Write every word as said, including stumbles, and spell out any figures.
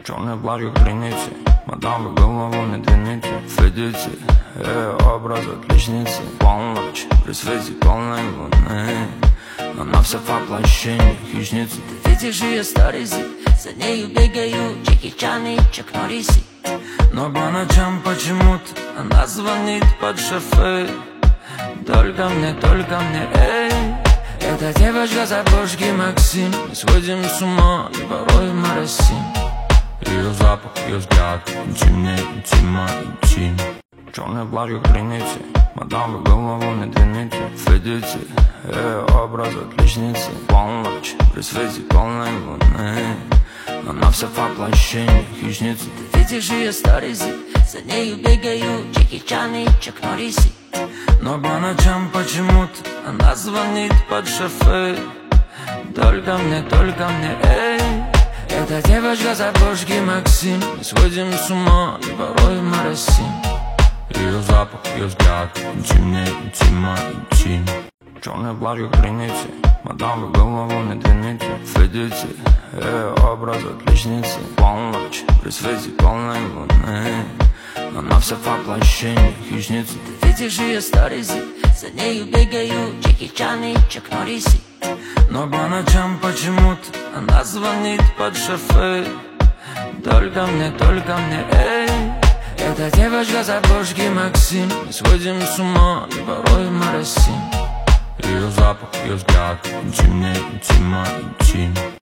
Черный платье границы, мадам, вы голову не двините. Видите, ее образ отличницы. Полночь, при свете полной луны, она вся в воплощении хищницы. Ты видишь ее сторисы, за нею бегают Джеки Чан и Чак Норрисы. Но по ночам почему-то она звонит под шофе. Только мне, только мне, эй. Эта девочка с обложки Максим. Мы сходим с ума и порой моросим. Ее запах, ее взгляд, интимнее, интима, интим. Черное платье границы, мадам, вы голову не двините. Видите, ее образ отличницы. Полночь, при свете полной луны, она вся в воплощении хищницы. Ты видишь ее сторисы, за нею бегают Джеки Чан и Чак Норрисы. Но по ночам почему-то она звонит под шофе. Только мне, только мне, эй. Эта девочка с обложки Максим. Мы сходим с ума и порой моросим. Ее запах, ее взгляд, интимнее, интима, интим. Черное платье границы, мадам, вы голову не двините. Видите, ее образ отличницы. Полночь, при свете полной луны, она вся в воплощении хищницы. Ты видишь ее сторисы, за нею бегают Джеки Чан и Чак Норрисы. Но по ночам почему-то она звонит под шофе. Только мне, только мне, эй. Эта девочка с обложки Максим. Мы сходим с ума и порой моросим. Ее запах, ее взгляд, интимнее, интима, интим.